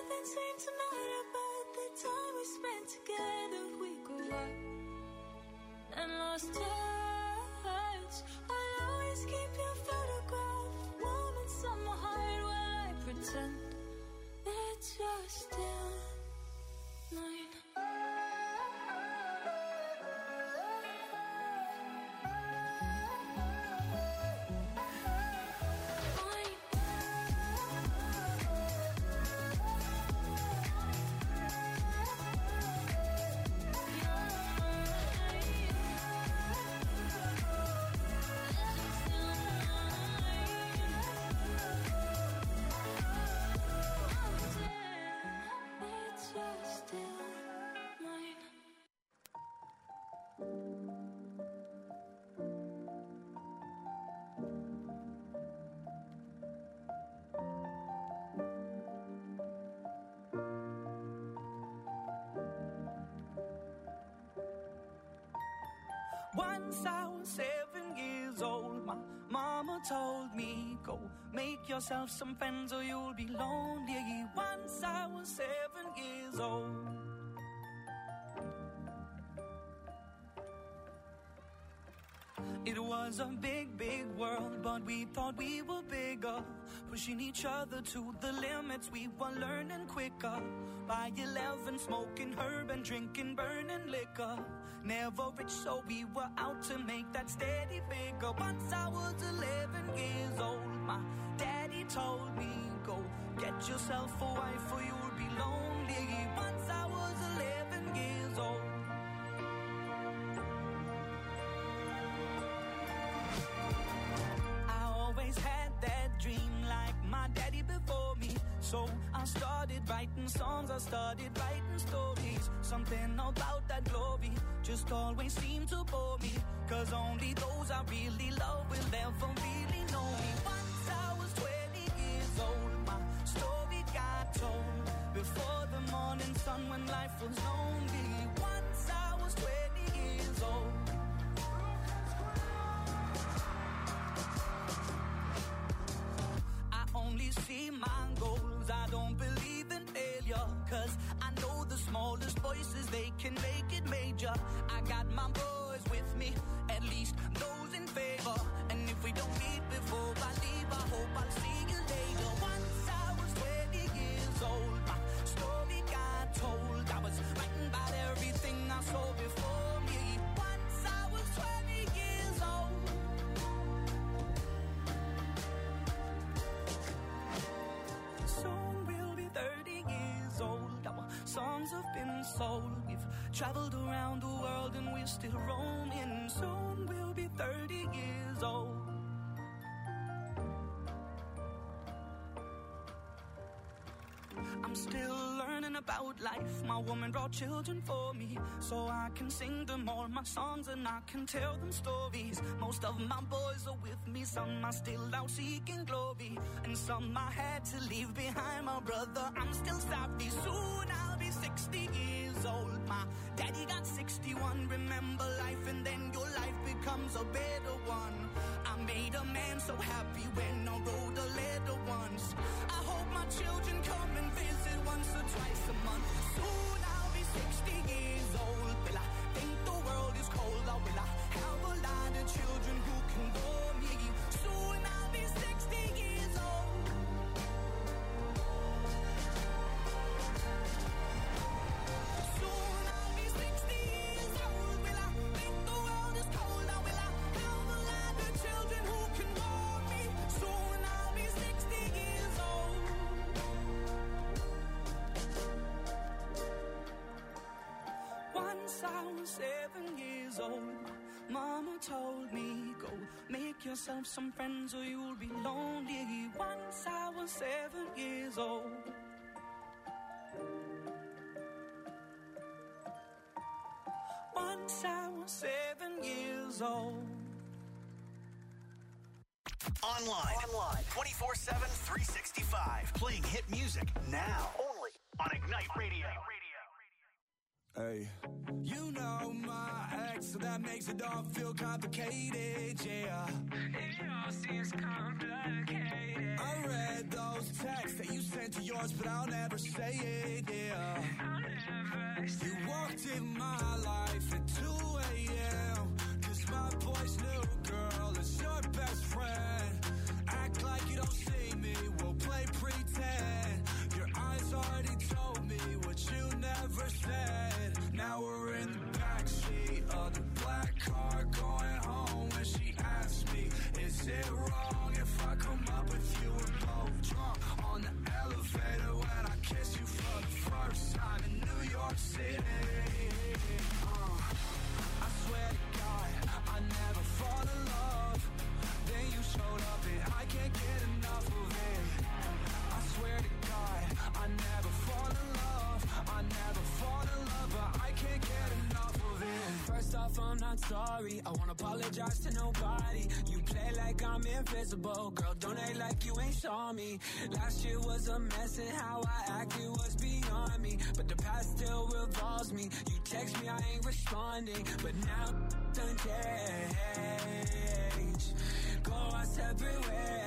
Nothing seems to matter but the time we spent together. We grew up and lost touch. I'll always keep your photograph warm inside my heart while I pretend that you're still mine. Once I was 7 years old, my mama told me, go make yourself some friends or you'll be lonely. Once I was 7 years old. It was a big, big world, but we thought we were bigger. Pushing each other to the limits, we were learning quicker. By 11, smoking herb and drinking burning liquor. Never rich, so we were out to make that steady figure. Once I was 11 years old, my daddy told me, go get yourself a wife or you'll be lonely. Once I was 11 years old. Always had that dream like my daddy before me. So I started writing songs, I started writing stories. Something about that glory just always seemed to bore me. Cause only those I really love will ever really know me. Once I was 20 years old, my story got told. Before the morning sun when life was lonely. Once I was 20 years old. Only see my goals, I don't believe in failure. Cause I know the smallest voices, they can make it major. I got my boys with me, at least those in favor. And if we don't meet before I leave, I hope I'll see you later. Once I was 20 years old, my story got told. I was writing about everything I saw before me. Once I was 20 years old. Soon we'll be 30 years old. Our songs have been sold. We've traveled around the world and we're still roaming. Soon we'll be 30 years old. I'm still learning about life. My woman brought children for me, so I can sing them all my songs and I can tell them stories. Most of my boys are with me, some are still out seeking glory, and some I had to leave behind. My brother, I'm still sorry. Soon I'll be 60 years old. My daddy got 61. Remember life and then your life becomes a better one. I made a man so happy when I wrote a letter once. I hope my children come and visit once or twice a month. Soon I'll be 60 years old. Will I think the world is cold, or will I have a lot of children who can bore me? Soon I'll be 60 years old. Soon I'll be 60 years old. Will I think the world is cold, or will I have a lot of children who can bore me? Soon I'll be 60 years old. Once I was 7 years old, mama told me, go make yourself some friends or you'll be lonely. Once I was 7 years old. Once I was 7 years old. Online. 24/7, 365. Playing hit music now. Only on Ignite Radio. Hey. You know my ex, so that makes it all feel complicated, yeah. It all seems complicated. I read those texts that you sent to yours, but I'll never say it, yeah. I'll never say it. You walked in my life at 2 a.m. Cause my boy's new girl is your best friend. Act like you don't see me, we'll play pretend. Your eyes already told me what you never said. Now we're in the backseat of the black car going home. And she asked me, is it wrong if I come up with you? We're both drunk on the elevator when I kiss you for the first time in New York City. I swear to God, I never fall in love. Then you showed up and I can't get enough of it. I swear to God, I never fall in love. I never fall in love, but I can't get enough of it. First off, I'm not sorry. I won't apologize to nobody. You play like I'm invisible. Girl, don't act like you ain't saw me. Last year was a mess and how I acted was beyond me. But the past still revolves me. You text me, I ain't responding. But now done change. Go our separate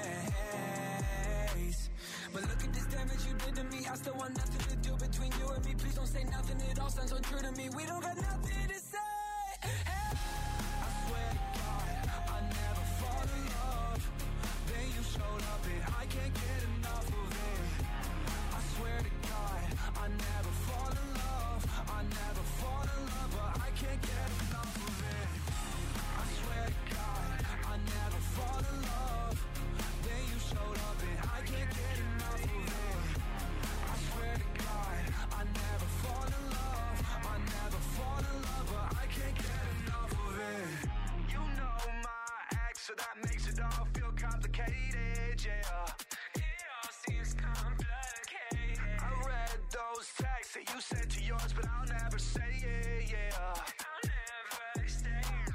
ways. But look at this damage you did to me. I still want nothing to do between you and me. Please don't say nothing, it all sounds untrue to me. We don't got nothing to say. Hey. I swear to God, I never fall in love. Then you showed up and I can't get enough of it. I swear to God, I never fall in love. I never fall in love, but I can't get enough of it. I swear to God, I never fall in love. Then you showed up and I can't get enough of it. I swear to God, I never fall in love. I never fall in love, but I can't get enough of it. You know my ex, so that makes it all feel complicated, yeah. It all seems complicated. I read those texts that you sent to yours, but I'll never say it, yeah. I'll never say it.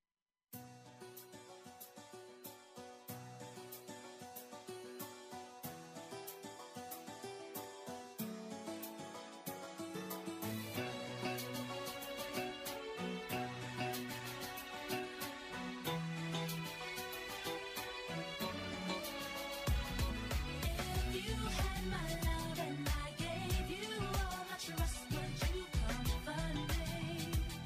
If you had my love and I gave you all my trust, would you comfort me?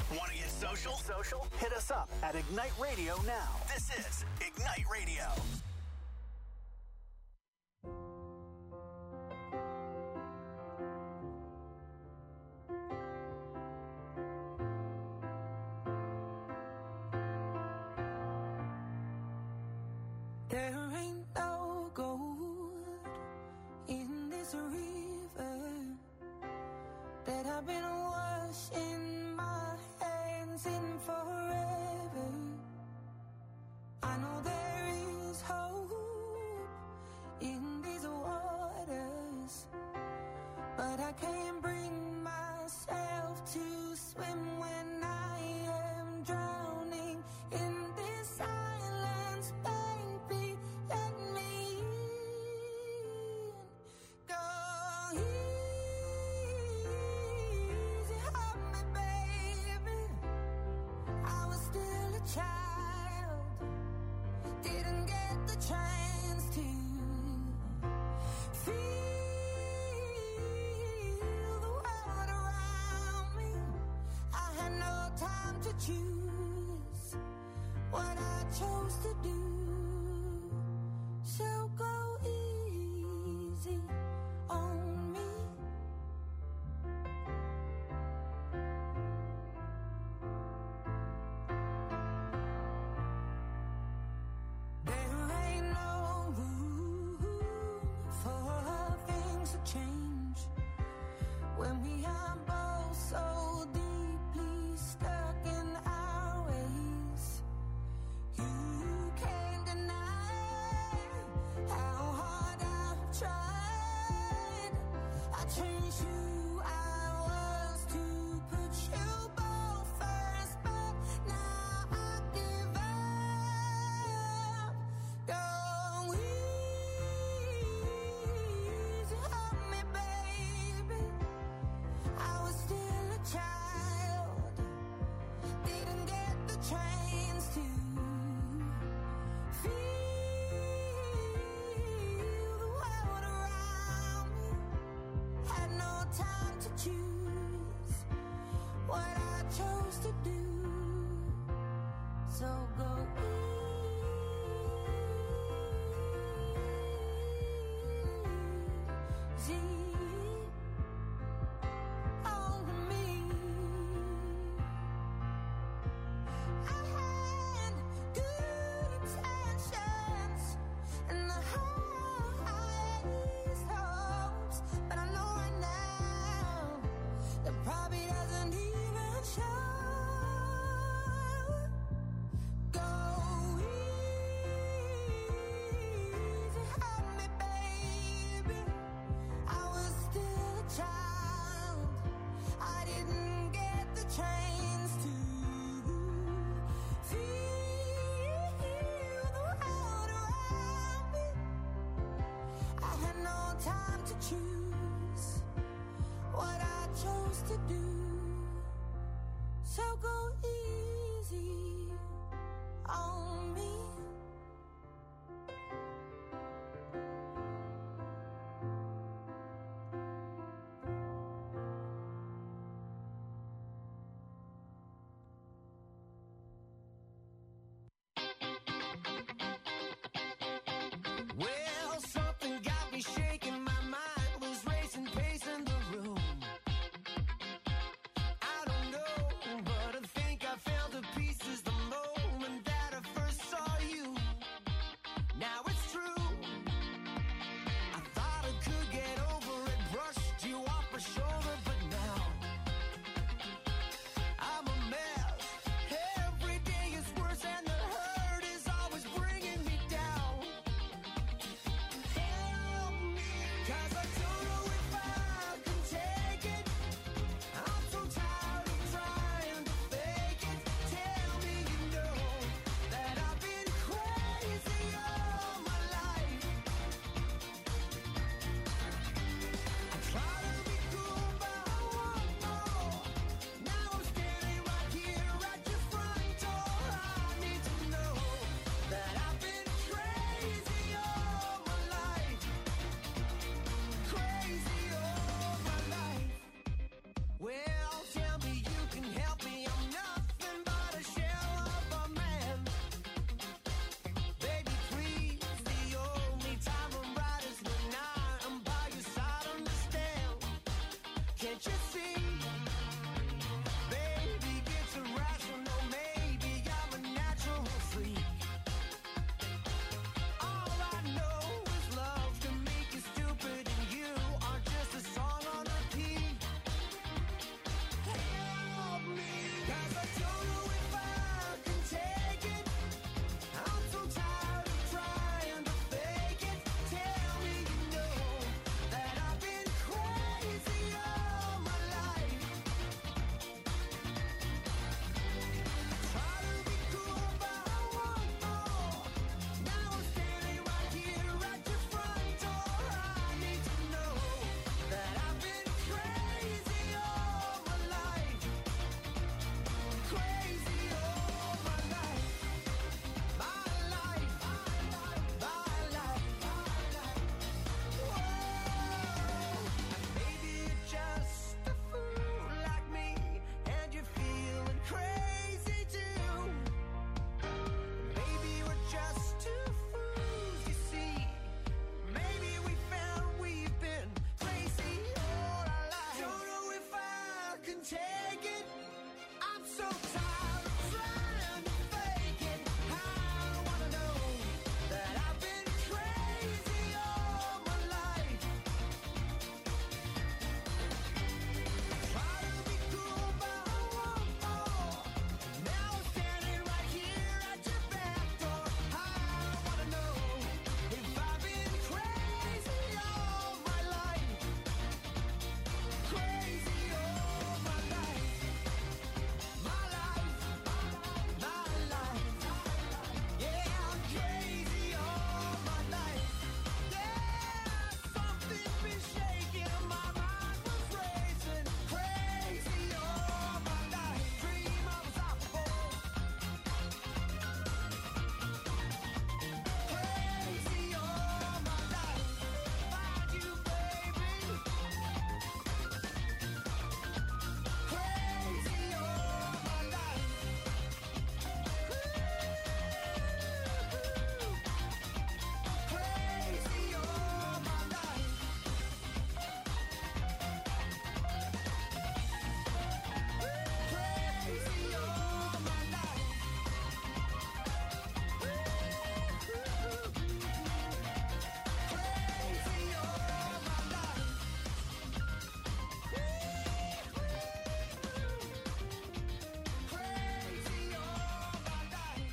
Want to get social? Hit us up at Ignite Radio now. This is Ignite Radio. There ain't no gold in this river that I've been washing my hands in forever. I know there is hope in these waters, but I can't bring myself to swim when I am drowning in this silence. Baby, let me in. Go easy on me, baby. I was still a child, didn't get the chance to feel the world around me. I had no time to choose what I chose to do. So go easy on me. There ain't no room for things to change when we are both so deeply stuck in our ways. You can't deny how hard I've tried. I changed who I was to put you both first, but now I give up. Go easy on me, baby. I was still a child, didn't get the chance to feel the world around me. Had no time to choose what I chose to do. So go easy on me. I had good intentions and the highest hopes, but I know right now that probably doesn't even show. Go easy on me, baby. I was still a child, I didn't get the chance to feel the world around me. I had no time to choose what I chose to do. So go easy on me. Well, something got me shaking, my mind was racing, pacing the room. Can't you see? Baby gets irrational. Maybe I'm a natural freak. All I know is love can make you stupid, and you are just a song on repeat. Help me, 'cause I don't know if I can take it. I'm so tired of trying to fake it. Tell me you know that I've been crazy all my life. Try to be cool, but I want more. Now I'm standing right here at your front door. I need to know that I've been crazy all my life. Crazy all my life. My life. My life. Whoa. Maybe you're just a fool like me, and you're feeling crazy too. Maybe we're just two fools, you see. Maybe we found we've been crazy all our lives. Don't know if I can take it. I'm so tired of trying to fake it. I wanna know that I've been crazy all my life. Try to be cool, but I want more. Now I'm standing right here at your back door. I wanna know if I've been crazy all my life. Crazy all my life. My life. My life. Yeah, I'm crazy all my life. Yeah, something's been shaking. My mind was racing. Crazy all my life. Dream I was out before. Crazy all my life. Find you, baby. Crazy all my life. Crazy all my life. Crazy all my life. Crazy all my life. Crazy all my life.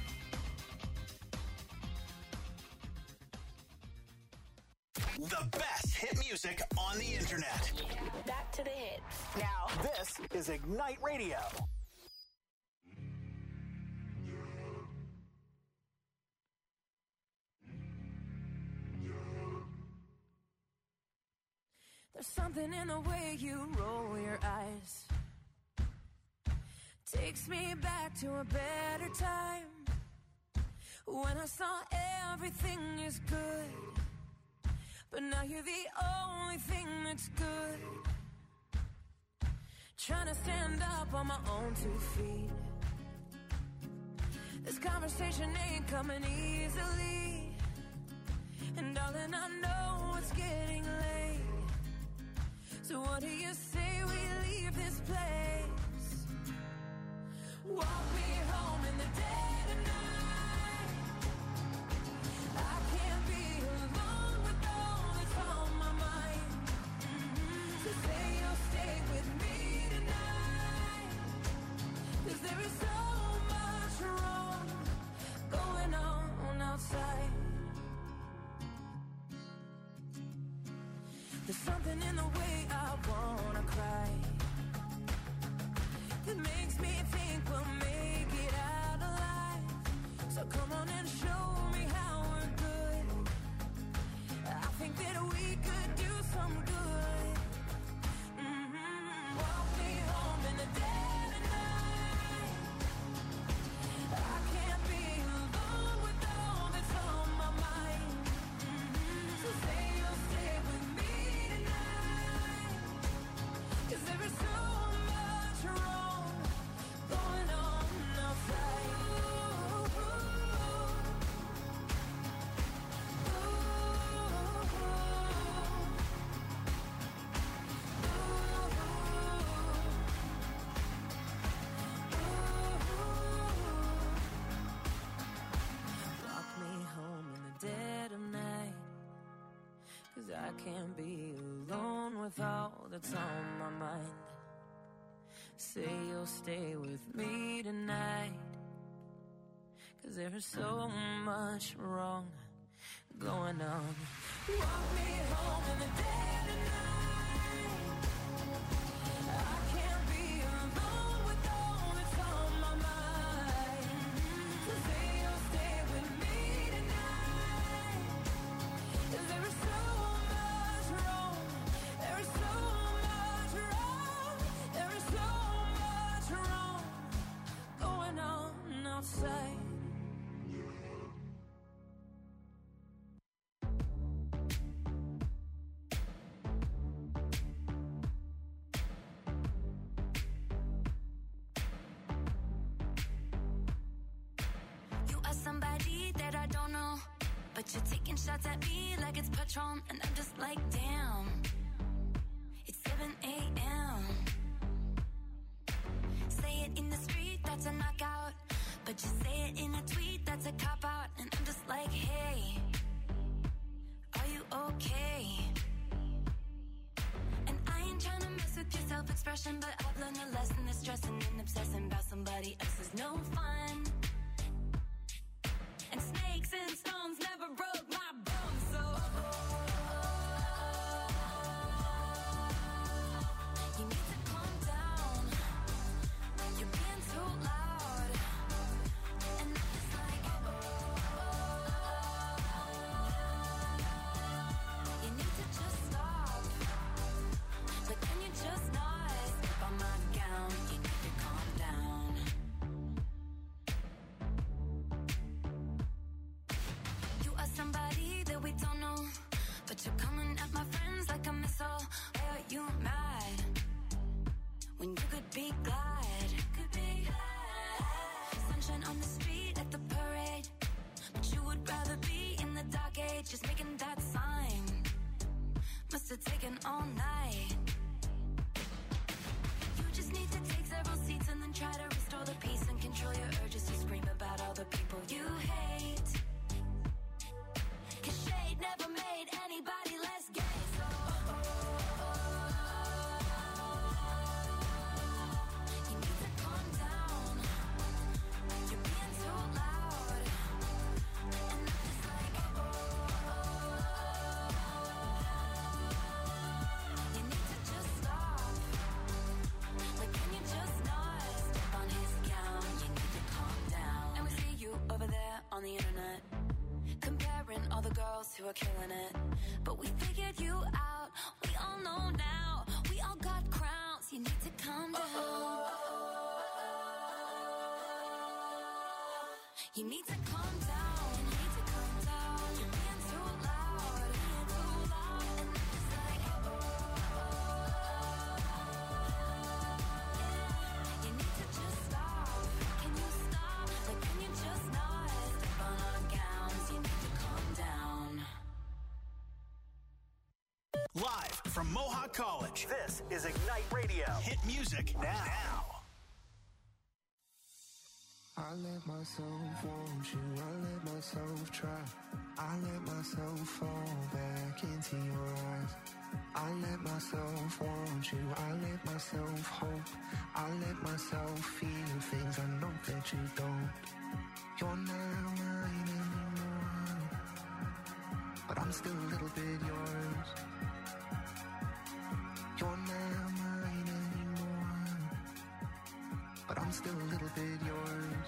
The best hit music on the internet. Back to the hits. Now, this is Ignite Radio. There's something in the way you roll your eyes. Takes me back to a better time, when I saw everything is good. But now you're the only thing that's good. Trying to stand up on my own 2 feet. This conversation ain't coming easily. And darling, I know it's getting late. So what do you say we leave this place? Walk me home in the dead of night. I can't be alone with all that's on my mind. So say you'll stay with me tonight. 'Cause there is so much wrong going on outside. There's something in the way I wanna cry that makes me think we'll make it out alive. So come on and show me how we're good. I think that we could do some good. Walk me home in the dead of night. I can't be alone with all that's on my mind. So say you'll stay with me tonight. 'Cause there is so much wrong going on outside. I can't be alone with all that's on my mind. Say you'll stay with me tonight, 'cause there's so much wrong going on. Walk me home in the dead of night. I can't be alone with all that's on my mind. So say you'll stay with me tonight, 'cause there is so much wrong. There is so much wrong. There is so much wrong going on outside. Somebody that I don't know, but you're taking shots at me like it's Patron, and I'm just like, damn, it's 7 a.m. Say it in the street, that's a knockout, but you say it in a tweet, that's a cop-out, and I'm just like, hey, are you okay? And I ain't trying to mess with your self-expression, but I've learned a lesson that stressing and obsessing about somebody else is no fun. And snakes and stones never broke my bones, so you need to calm down. You're being too loud, and I'm just like, you need to just stop. Like, can you just not step on my gown? You need to calm down. Somebody that we don't know, but you're coming at my friends like a missile. Why are you mad when you could be glad? Could be glad. Sunshine on the street at the parade, but you would rather be in the dark age, just making that sign. Must have taken all night. You just need to take several seats and then try to restore the peace and control your urges to scream about all the people you hate. 'Cause shade never made anybody less gay, so you need to calm down. You're being too loud, and I'm just like, you need to just stop. Like, can you just not step on his gown? You need to calm down. And we see you over there on the internet, comparing all the girls who are killing it. But we figured you out, we all know now. We all got crowns, you need to calm down. You need to calm down, you need to calm down. You're being too loud, being too loud. And I'm just like, you need to just stop. Can you stop? Like, can you just not step on our gowns? You need to calm down. Live from Mohawk College, this is Ignite Radio. Hit music now. I let myself want you, I let myself try. I let myself fall back into your eyes. I let myself want you, I let myself hope. I let myself feel things I know that you don't. You're not mine anymore, but I'm still a little bit yours. You're not mine anymore, but I'm still a little bit yours.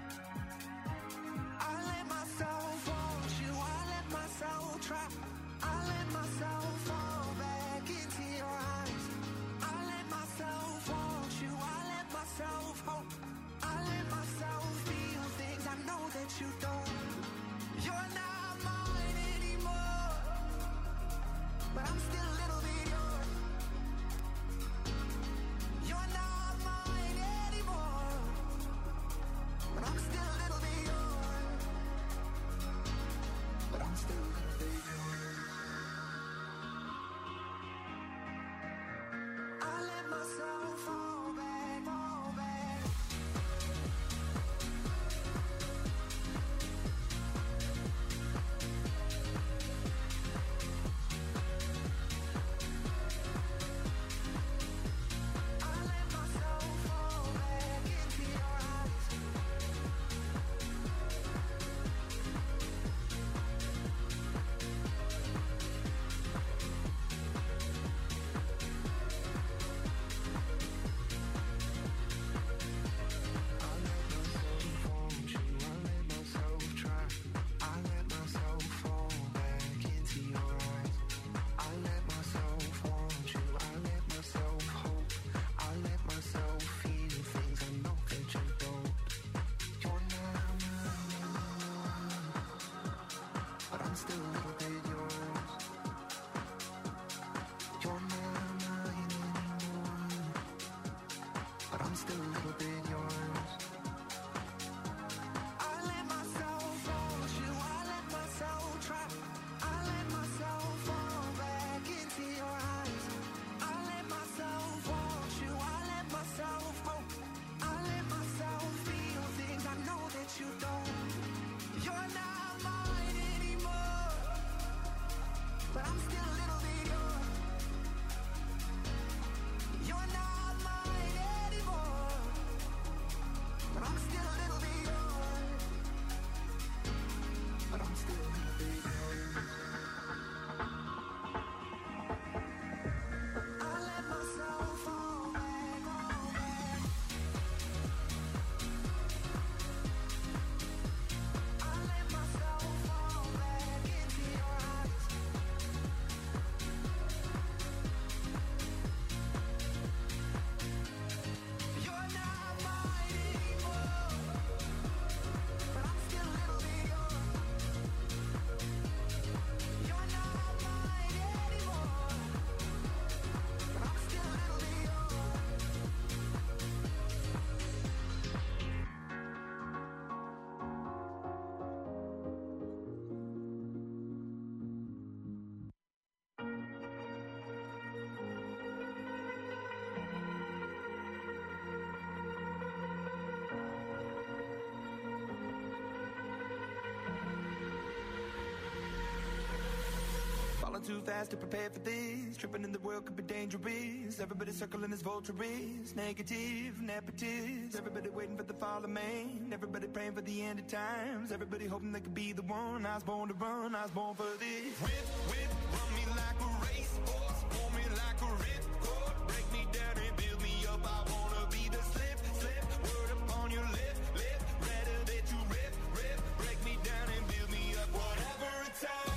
I let myself want you, I let myself try. I let myself fall back into your eyes. I let myself want you, I let myself hope. I let myself feel things I know that you don't. You're not mine anymore, but I'm still a little bit yours. You're not mine anymore, Falling too fast to prepare for this. Tripping in the world could be dangerous. Everybody circling as vultures. Negative, nepotist. Everybody waiting for the fall of man. Everybody praying for the end of times. Everybody hoping they could be the one. I was born to run, I was born for this. Whip, whip, run me like a racehorse. Pull me like a ripcord. Break me down and build me up. I wanna be the slip, slip. Word upon your lip, lip. Rather that you rip, rip. Break me down and build me up. Whatever it takes.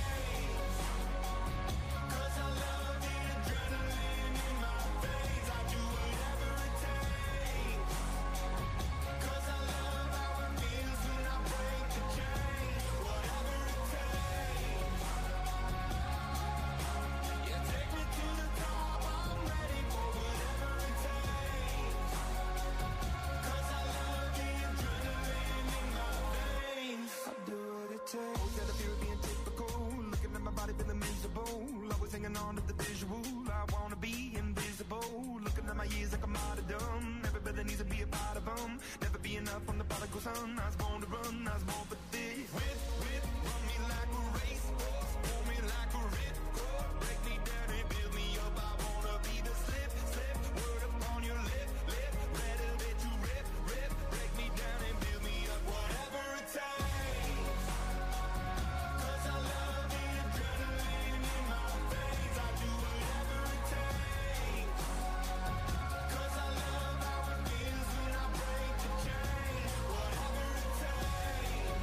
Hanging on to the visual, I wanna be invisible. Looking at my years like I'm out of dumb. Everybody needs to be a part of them. Never be enough on the prodigal son. I was born to run, I was born for this. Whip, whip, run me like a racehorse. Pull me like a ripcord. Break me down and build me up. I wanna be the slip, slip. Word upon your lip, lip. Rather that you rip, rip. Break me down and build me up. Whatever it takes. Cause I love the adrenaline in my veins. I do whatever it takes. Cause I love how it feels when I break the chain. Whatever it takes.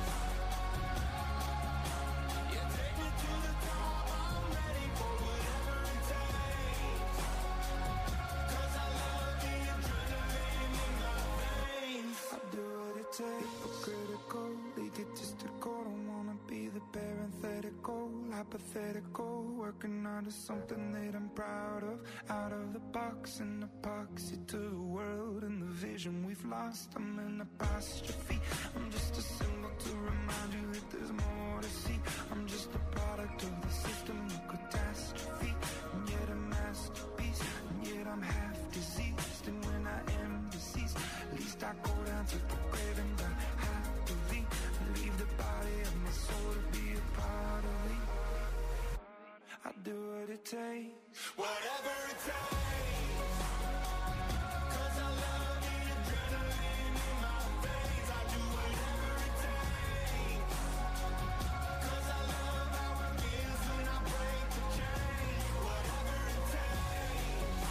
Yeah, take me to the top. I'm ready for whatever it takes. Cause I love the adrenaline in my veins. I do what it takes. Hypocritical, egotistical. Don't wanna be the parenthetical, hypothetical. Working out of something that I'm proud of. Out of the box, an epoxy to the world and the vision we've lost. I'm an apostrophe. I'm just a symbol to remind you that there's more to see. I'm just a product of the system of catastrophe. And yet a masterpiece. And yet I'm half diseased. And when I am deceased, at least I go down to the grave and die happily. Leave the body of my soul to be a part of me. I do what it takes. Whatever it takes. Cause I love the adrenaline in my veins. I do whatever it takes. Cause I love how it feels when I break the chain. Whatever it takes.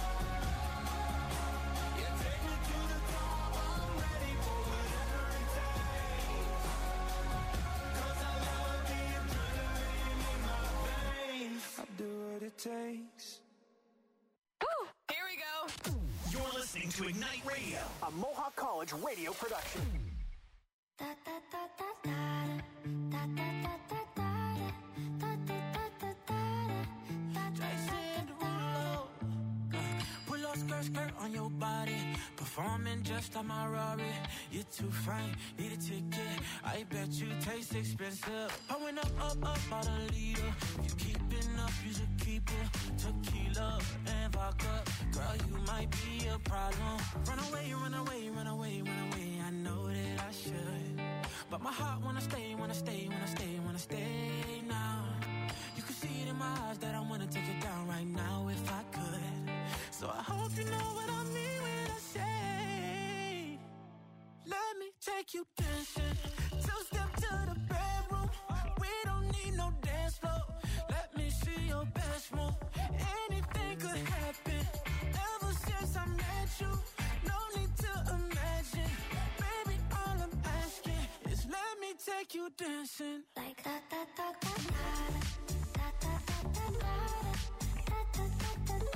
Yeah, take me to the top. I'm ready for whatever it takes. Cause I love the adrenaline in my veins. I do what it takes. Here we go. You're listening to Ignite Radio, a Mohawk College radio production. Da da da da da da da da da da da da da Jason Derulo. Pull up skirt, skirt on your body. Performing just like my Rari. You're too fine, need a ticket. I bet you taste expensive. Pouring up, about a liter. If you keeping up, you should keep it. Tequila and vodka. Girl, you might be a problem. Run away, run away, run away, run away. I know that I should. But my heart wanna stay, wanna stay, wanna stay, wanna stay now. You can see it in my eyes that I wanna take it down right now if I could. So I hope you know what I mean when I say, let me take you dancing. Two-step to the bedroom. We don't need no dance floor. Let me see your best move. Anything could happen. Ever since I met you, no need to imagine. Baby, all I'm asking is let me take you dancing. like da da da da da da da da da da da da da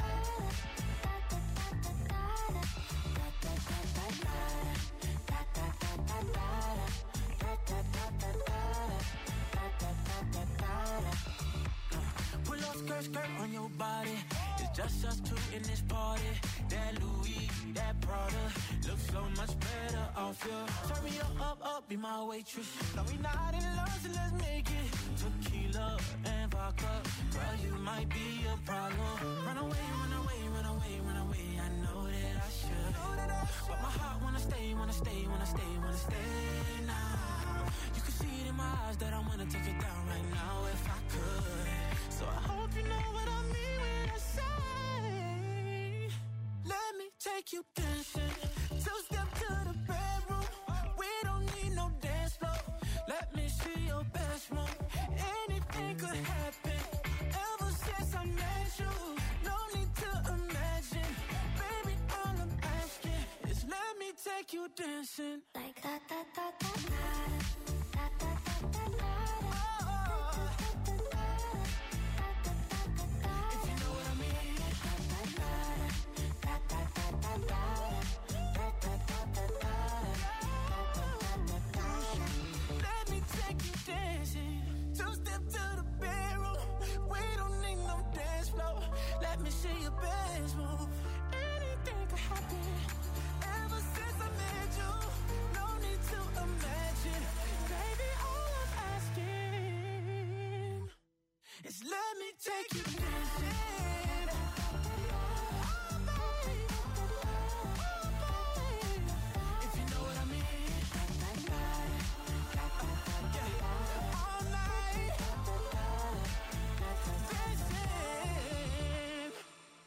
Pull up skirt, skirt on your body. It's just us two in this party. That Louis, that Prada looks so much better off you. Turn me up, be my waitress. No, we not in love, so let's make it. Tequila and vodka. Girl, you might be a problem. Run away, run away, run away, run away. I know that I should. But my heart wanna stay, wanna stay, wanna stay, wanna stay now. You can see it in my eyes that I wanna take it down right now if I could. So I hope take you dancing. Two-step to the bedroom. We don't need no dance floor. Let me see your best move. Anything could happen. Ever since I met you, no need to imagine. Baby, all I'm asking is let me take you dancing. Like da da da da da da da da da. If you know what I mean. Let me take you dancing. Two-step to the bedroom. We don't need no dance floor. Let me see your best move. Anything could happen. Ever since I met you, no need to imagine. Baby, all I'm asking is let me take you dancing. If you know what I mean. All night dancing.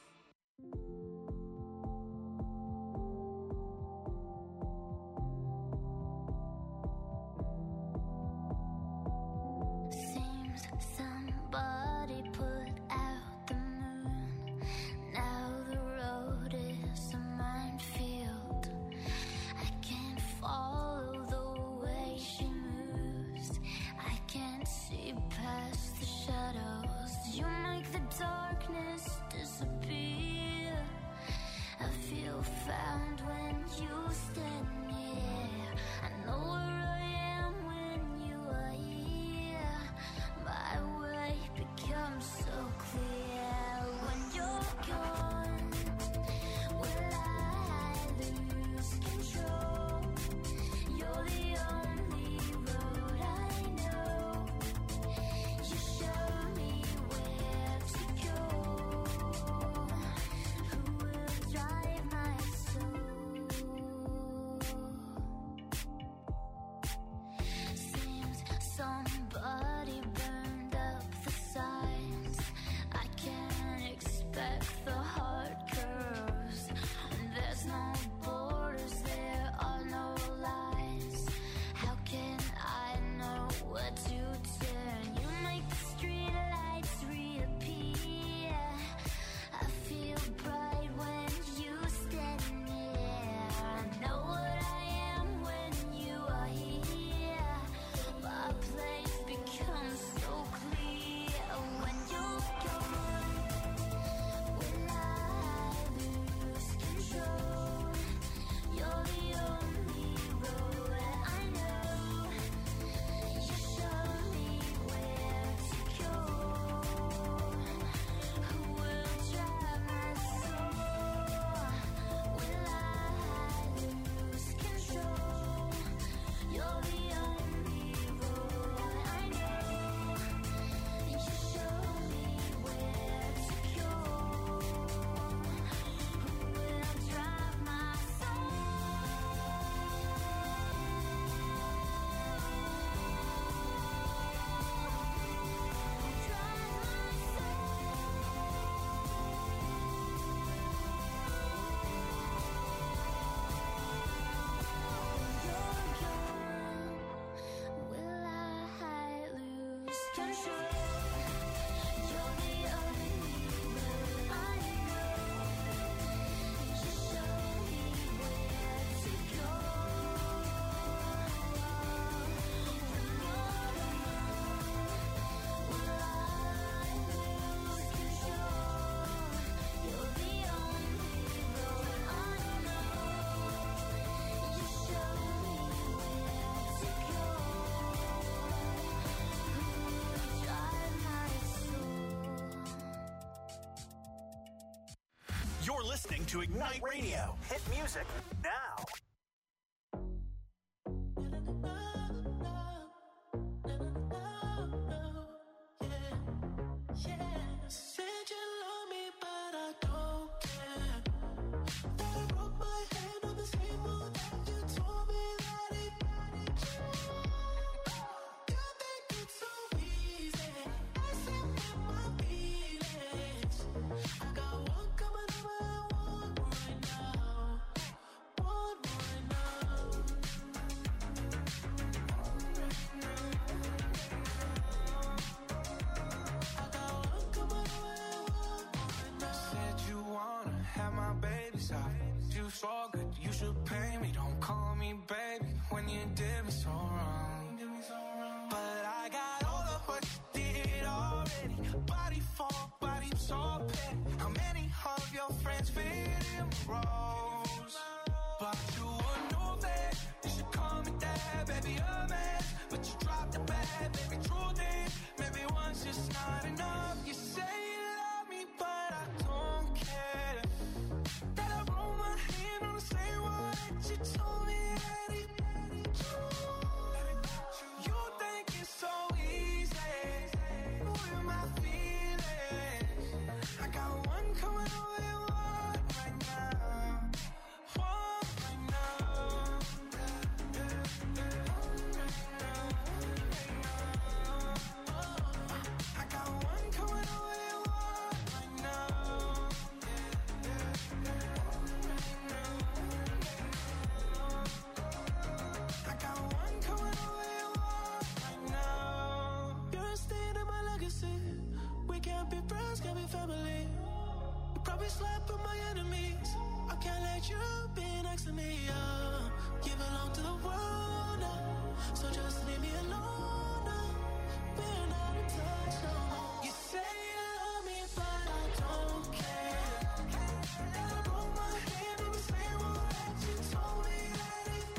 Seems somebody put out the moon. Now the road is a minefield. I can't follow the way she moves. I can't see past the shadows. You make the darkness disappear. I feel found when you stand near. I know where I am when you are here. My way becomes so clear when you're gone. Will I lose control? You're the only road I know. You show me where to go. Who will drive my soul? Seems somebody burned up the signs. I can't expect the hard curves. There's no borders, there are no lines. How can I know where to turn? You make the street lights reappear. I feel bright when you stand near. I know what I am when you are here. My place becomes so clear when you're gone. Will I lose control? You're the only road I know. You show me where to go. Who will drive my soul? Will I lose control? You're the only road I know. You show me where to go. Who will drive my soul? Will I lose control? You're the only road I know. You show me where to go. Will I lose control? You're the only road I know. You show me where to go. Who will drive my soul? You're listening to Ignite Radio. Hit music now. Said you love me, but I don't care. That I broke my hand on the same one that you told me that it. You think it's so easy. I sit with my feelings. I got one coming over and one right now. froze. But you would know that you should call me dad, baby, a man. But you dropped the bag, baby, truth is, maybe one's just not enough. You say you love me, but I don't care. That I roll my hand on the same wall that you told me that it you think it's so easy. With my feelings, I got one coming over and one right now. One right now. I got one coming over and one right now. I got one coming over and one right now. You're a stain in my legacy. We can't be friends, can't be family. You probably slap with my enemies. I can't let you be next to me. You belong to the world now, so just leave me alone now. We're not in touch no more. You say you love me, but I don't care. And I broke my hand on the same wall that you told me that it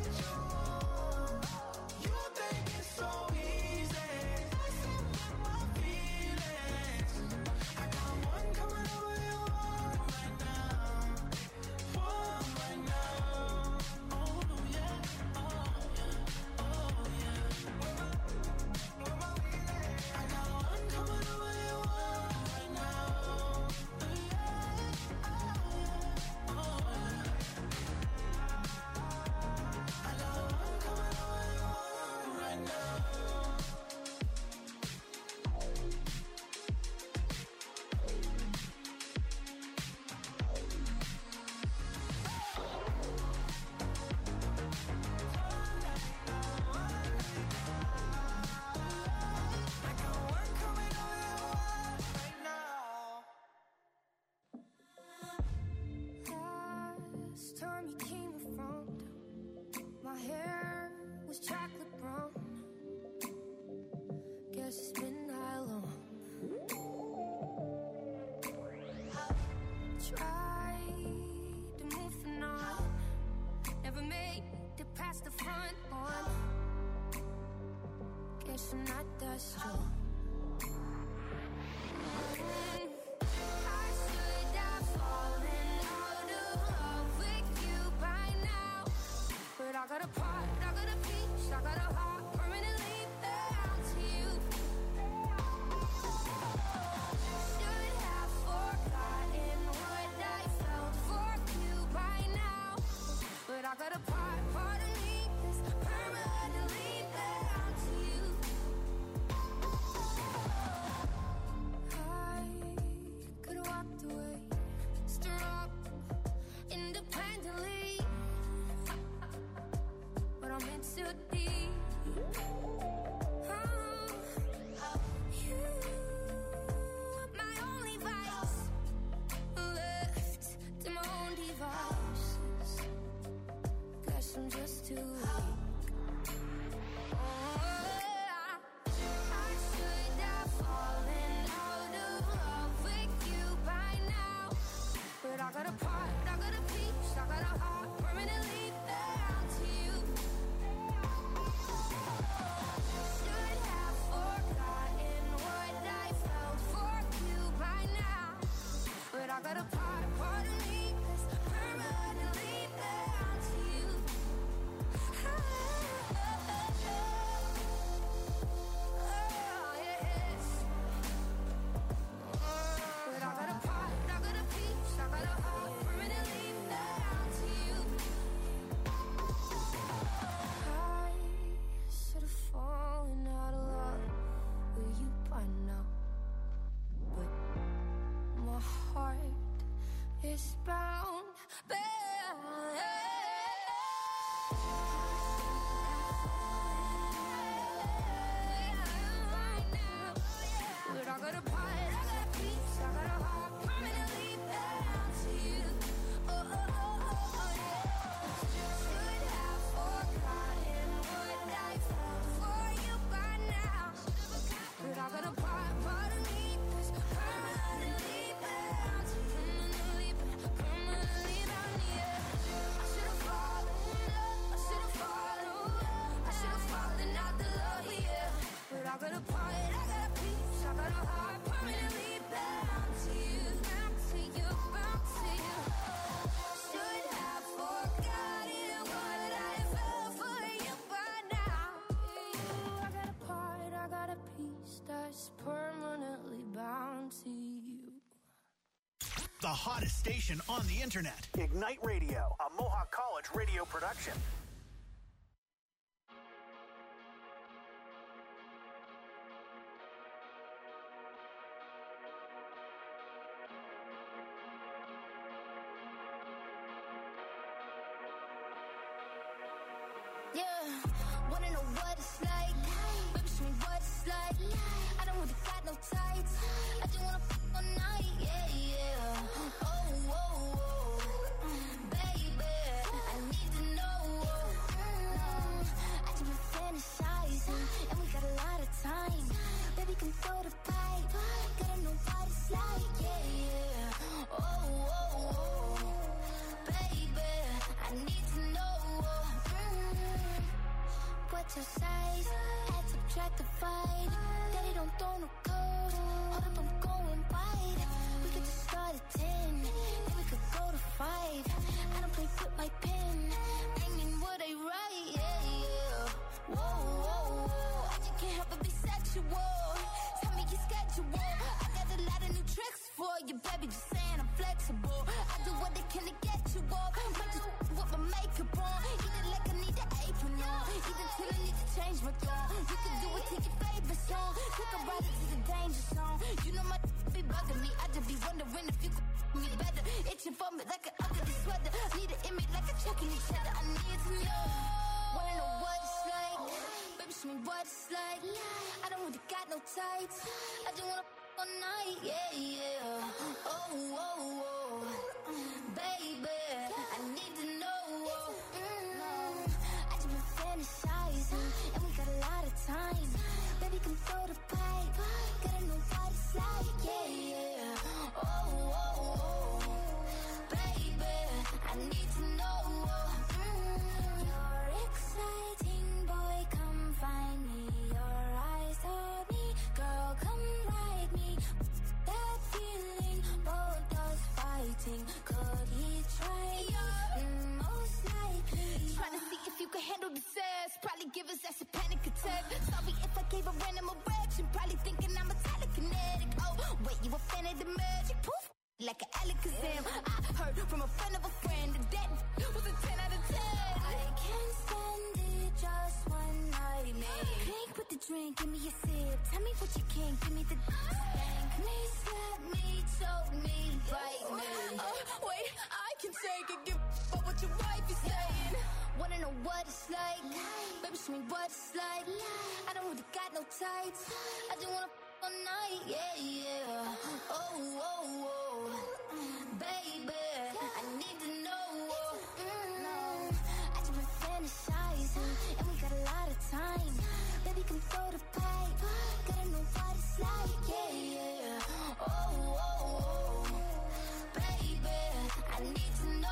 you think it's so easy. Messing with my feelings. I got one coming over and one right now. One right now. Oh yeah, oh yeah, oh yeah. I got one coming over and one right now. Oh yeah, oh yeah. I got one coming over and one right now. I got one coming over and one right now. Last time you came around, my hair was chocolate brown. Guess it's been that long. Tried to move on, never made it past the front one. Guess I'm not that strong. I should have fallen out of love with you by now. But I got a part, I got a piece, I got a heart permanently bound to you. Should have forgotten what I felt for you by now. But I got a part of me that's permanently bound to you. I could have walked away, strong, independently. But I'm in too deep. You, my only vice, left to my own devices. Guess I'm just too weak. I should have fallen out of love with you by now. But I got a part, I got a piece, I got a heart permanently bound to you. Should have forgotten what I felt for you by now. But I got a part of me that's permanently bound to you. Oh, yes. But I got a part, I got a piece, I got a heart permanently bound to you. I should have fallen out of love with you by now. But my heart is bound, but I got a part, I got a piece, I got a heart permanently bound to you. Oh, yeah. Should have forgotten what I felt for you by now. But I got a part of me that's permanently bound to you. I got a part, I got a piece, I got a heart permanently bound to you, bound to you, bound to you. Should have forgotten what I felt for you by now. I got a part, I got a piece that's permanently bound to you. The hottest station on the internet. Ignite Radio, a Mohawk College radio production. Yeah, wanna know what it's like? Baby, show me what it's like. I don't really got no tights. I just wanna fuck all night, yeah, yeah. Oh, oh, oh, baby, I need to know. I just been fantasizing, and we got a lot of time. Baby, come throw the pipe. Gotta know what it's like, yeah, yeah. Oh, oh, oh, baby, I need to know. What's your size? Add, subtract, divide. Daddy don't throw no code. Hold up, I'm going wide. We could just start at 10, then we could go to 5. I don't play with my pen. Aiming what I write, yeah, yeah. Whoa, whoa, whoa. I just can't help but be sexual. Tell me your schedule. I got a lot of new tricks for you, baby. Just saying I'm flexible. I do what I can to get you off. Might just with my makeup on. Either like I need an apron on. Either till I need to change my tone. You can do it to your favorite song. Take a ride into the danger zone. You know my be bugging me. I just be wondering if you could me better. Itching for me like an ugly sweater. Need an image like a chucking each other. I need to know. Wanna know what it's like? Baby, show me what it's like. I don't really got no tights. I just wanna all night, yeah, yeah. Oh, oh, oh, baby, I need to know. I just been fantasizing, and we got a lot of time. Baby, come throw the pipe. Gotta know what it's like, yeah, yeah. Oh, oh, oh, baby, I need to know. You're exciting, boy, come find me. Your eyes told me, girl, come ride me. That feeling, both us fighting. Could he try me? Most likely. Trying to see if you can handle the sass. Probably give us that's a panic attack. Sorry if I gave a random erection. Probably thinking I'm a telekinetic. Oh, wait, you a fan of the magic? Poof, like an Alakazam. I heard from a friend of a friend that was a 10 out of 10. I can't stand it, just one night, man. Drink with the drink, give me a sip. Tell me what you can, give me the spank me, slap me, choke me, bite me. Wait, I can take it, give up what your wife is saying. Wanna know what it's like? Baby, show me what it's like. I don't really got no tights. I just wanna all night, yeah, yeah. Oh, oh, oh, baby, I need to know. I just been fantasizing, and we got a lot of time. Baby, come throw the pipe. Gotta know what it's like, yeah, yeah. Oh, oh, oh, baby, I need to know.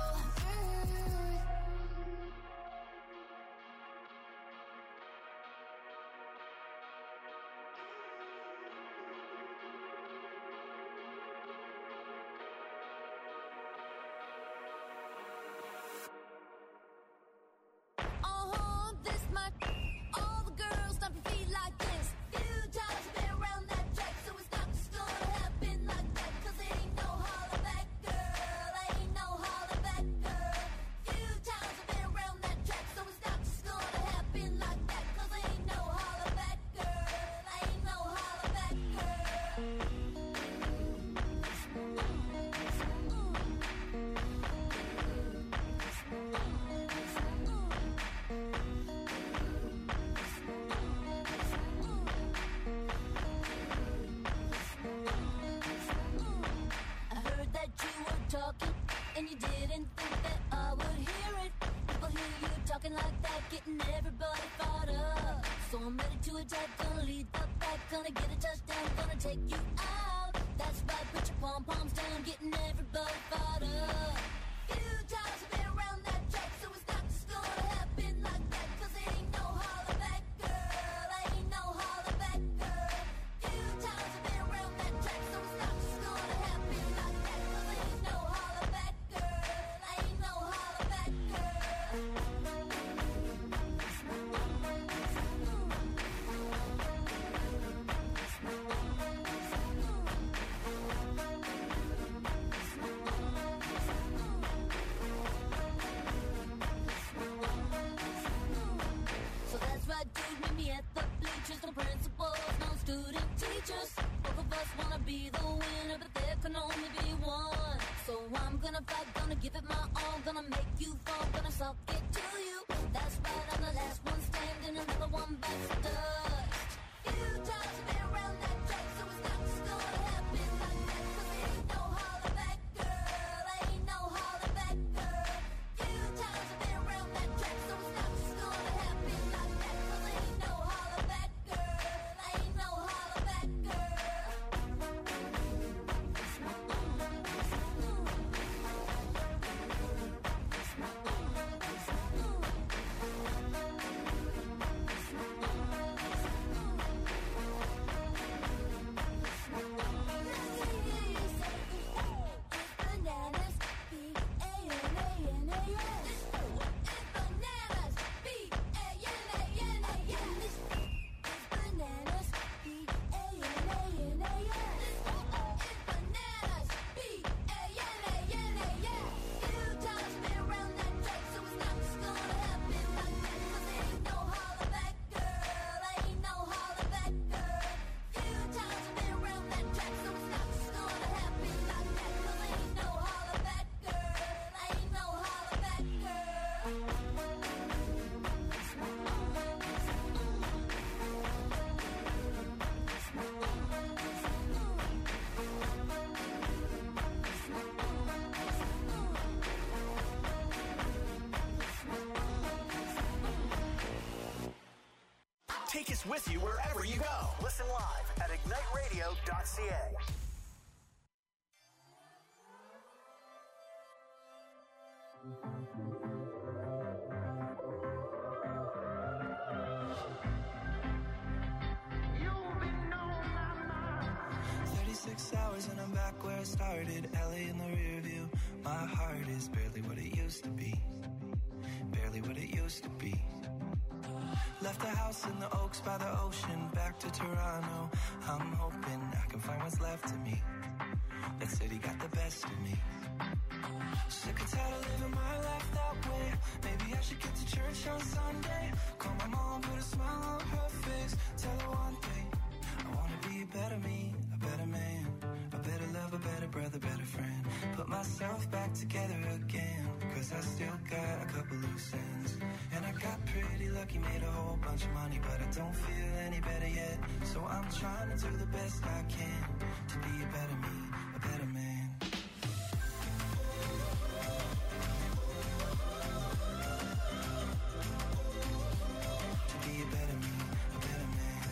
This my all the girls stomp your feet like this. Few times been around that track, so it's not just gonna happen like that. 'Cause it ain't no holler back, girl. Ain't no holler back, girl. Few times I've been around that track, so it's not just gonna happen like that. 'Cause it ain't no holler back, girl. Ain't no holler back, girl. I heard that you were talking, and you didn't think that I would hear it. People hear you talking like that, getting everybody fired up. So I'm ready to attack, gonna lead the pack, gonna get a touchdown, gonna take you out. That's right, put your pom-poms down, getting everybody fired up. Few times I've been around that track, so it's not just gonna happen like that. 'Cause it ain't no holler back, girl. Ain't no holler teachers, no principals, no student teachers. Both of us wanna be the winner, but there can only be one. So I'm gonna fight, gonna give it my all, gonna make you fall, gonna suck it to you. That's right, I'm the last one standing, another one bites the dust. Few times I've been around that track, so it's not just gonna happen like that. 'Cause it ain't no holler back, girl, ain't no holler back, girl. Few times I've been around that track, so it's not just gonna happen like that. 'Cause it ain't no holler back, girl, ain't no holler back, girl. Bananas, B-A-N-A-N-A-S. It's bananas, B-A-N-A-N-A-S. It's bananas, B-A-N-A-N-A-S. It's bananas, B-A-N-A-N-A-S. Few times been around that track, so it's not just gonna happen like that. 'Cause ain't no holler back, girl, ain't no holler back, girl. Few times been around that track, so it's not just gonna happen like that. 'Cause ain't no holler back, girl, ain't no holler back, Take us with you wherever you go. Listen live at igniteradio.ca. You've been on my mind. 36 hours and I'm back where I started. LA in the rear view. My heart is barely what it used to be. Barely what it used to be. Left the house in the Oaks by the ocean. Back to Toronto. I'm hoping I can find what's left of me. That city got the best of me. Sick and tired of living my life that way. Maybe I should get to church on Sunday. Call my mom, put a smile on her face. Tell her one thing. I wanna be a better me, a better man, a better lover, better brother, better friend. Put myself back together again. 'Cause I still got a couple loose ends. And I got pretty lucky, made a whole bunch of money, but I don't feel any better yet. So I'm trying to do the best I can to be a better me, a better man. To be a better me, a better man.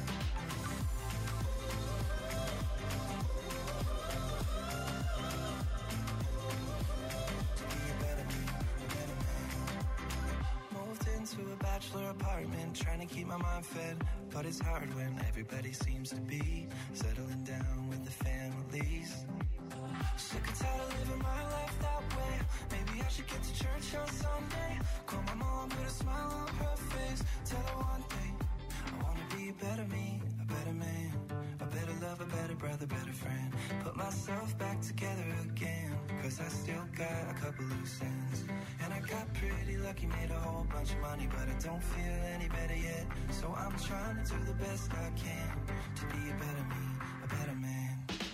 To be a better me, a better man. Moved into a bachelor apartment, trying to keep my mind fed. But it's hard when everybody seems to be settling down with the families. Sick and tired of living my life that way. Maybe I should get to church on Sunday. Call my mom, put a smile on her face. Tell her one thing. I wanna be a better me, a better man, a better lover, better brother, better friend. Put myself back together again. 'Cause I still got a couple loose ends. And I got pretty lucky, made a whole bunch of money, but I don't feel any better yet. So I'm trying to do the best I can to be a better me, a better man.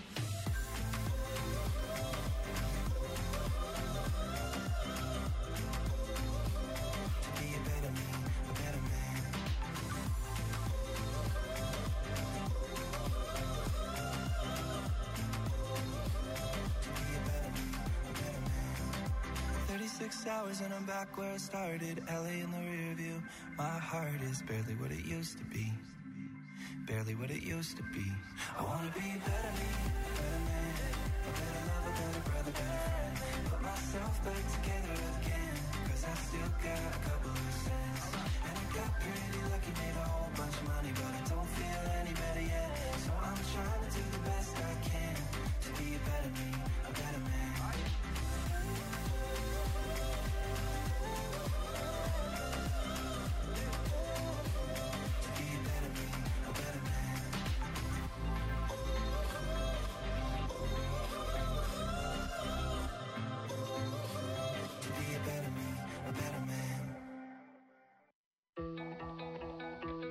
To be a better me, a better man. To be a better me, a better man. 36 hours and I'm back where I started. LA in the rear view. My heart is barely what it used to be. Barely what it used to be. I wanna be a better me, a better man, a better lover, better brother, better friend. Put myself back together again. 'Cause I still got a couple loose ends. And I got pretty lucky, made a whole bunch of money, but I don't feel any better yet. So I'm trying to do the best I can to be a better me, a better man. To be a better me, a better man. To be a better me, a better man.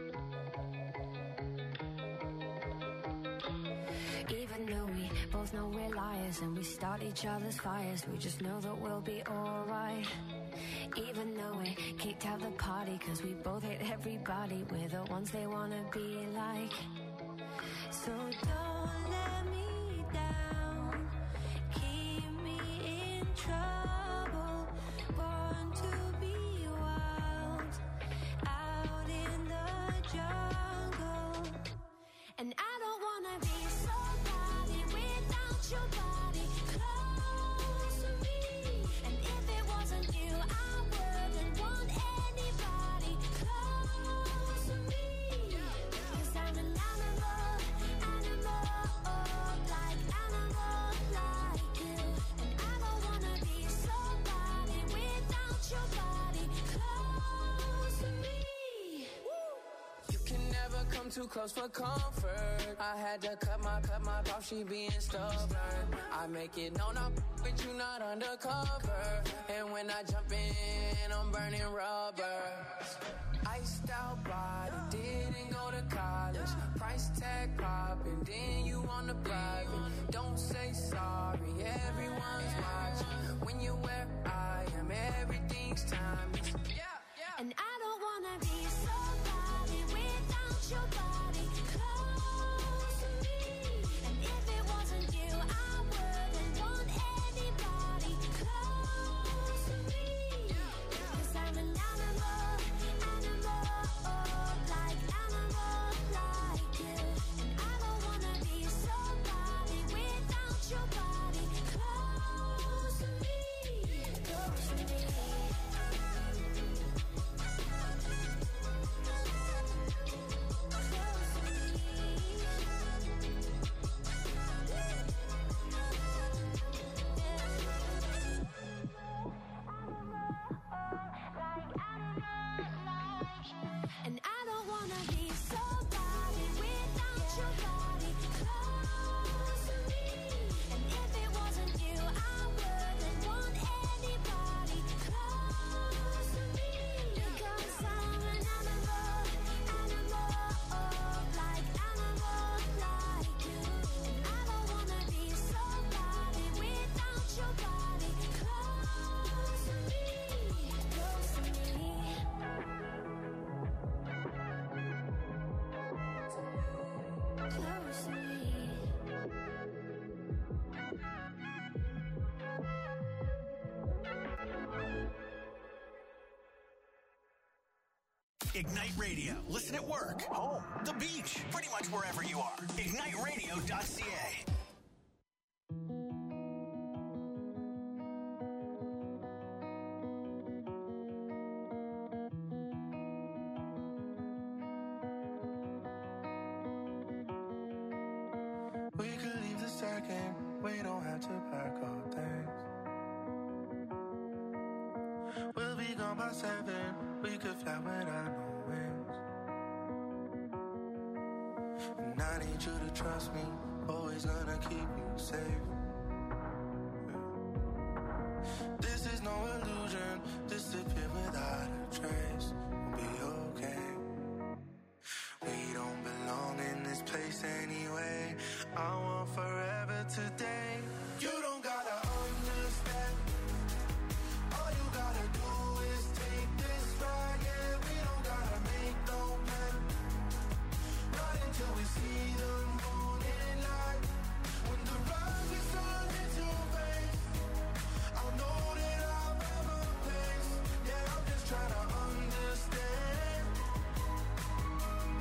Even though we both know we're liars and we start each other's fires, we just know that we'll be alright. Even though we kicked out the party cause we both hate everybody, we're the ones they wanna be like. So don't let me down, keep me in trouble, born to be wild, out in the jungle. And I don't wanna be somebody without your body close to me. And if it wasn't you, I wouldn't want anybody close to me. Cause I'm an animal, like you. And I don't wanna be somebody without your body close to me. You can never come too close for comfort. I had to cut my off, she being stubborn. I make it known I'm with you, not undercover. And when I jump in, I'm burning rubber. Iced out body, didn't go to college. Price tag popping, then you on the private. Don't say sorry, everyone's watching. When you're where I am, everything's timeless. And I don't wanna be somebody without your body close to me. And if it wasn't you, I wouldn't want anybody close to me. Cause I'm an animal, like you. And I don't wanna be somebody without your body close to me. Close to me. And I don't wanna be somebody without your body close to me. And if it wasn't you, I wouldn't want anybody close to me. Because I'm an animal, like you. And I don't wanna be somebody without your body close to me. Close to me. Close to me. Ignite Radio. Listen at work, home, the beach, pretty much wherever you are. IgniteRadio.ca. We could leave the second, we don't have to pack our things. We'll be gone by 7, we could fly without no wings. And I need you to trust me, always gonna keep you safe. This is no illusion, disappear without a trace. We'll be okay. We don't belong in this place anyway. I want